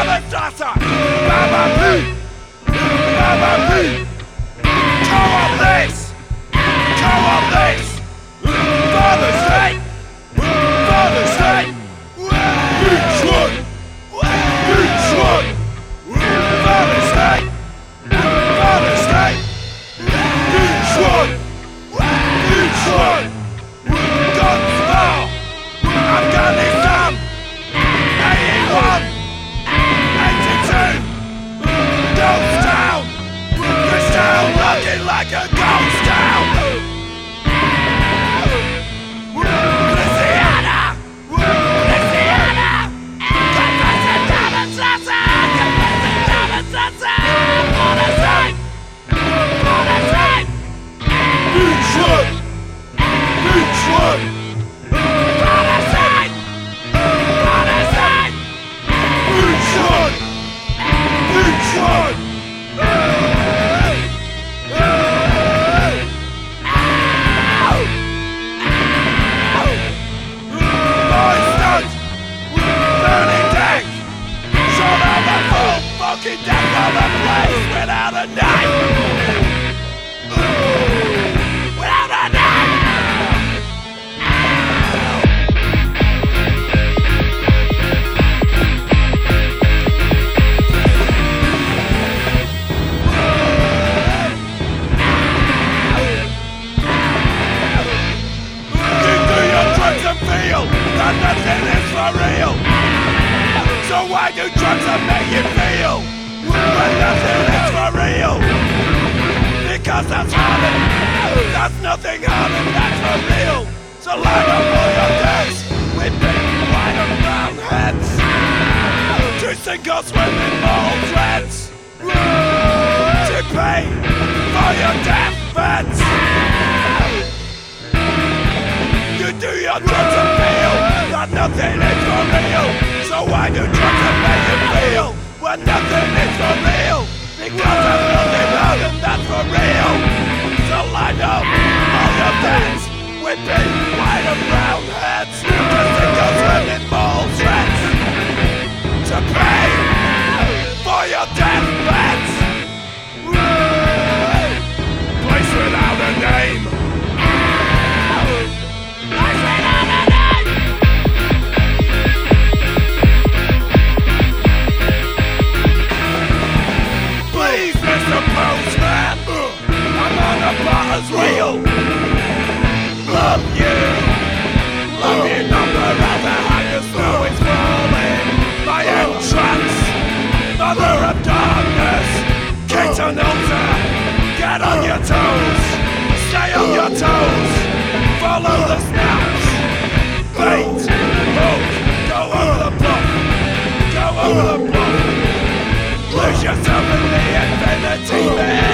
Straße! Mama P! Mama P! Come on, please! Come on, please! Father State! Father State! Each one! Each one! Father State! Father State! Each one! Each one! Guns fall! Afghanistan! 81! 82! Ghost town! This town looking like a ghost town! Louisiana! Louisiana! Confessing Davidson! Confessing Davidson! Border side! Border side! Each one! Each one! Border side! Border side! Each one! Each one! Fucking death of a place without a name. Without a name. You do your drugs and feel that nothing is for real. So why do drugs that make you feel when nothing is for real? Because that's harder, that's nothing harder, that's for real. So line up all your days with big white and brown heads to sink or swim in moral threads to pay for your death beds. You do your drugs and feel that nothing is for real. So why do drugs that make you feel when nothing is for real? Because there's nothing other than for real. So line up all your beds with big white and brown heads to sink or swim in moral threads to pay for your death beds. Place without a name. Place without a name. Please, Mr. Postman, I'm on a butter's wheel. Love you number as the hunger snow is falling. My entrance, mother of darkness, Kate and altar, get on your toes, stay on your toes, follow the snaps, bait, hook, go over the block, go over the block. Lose yourself in the infinity, man.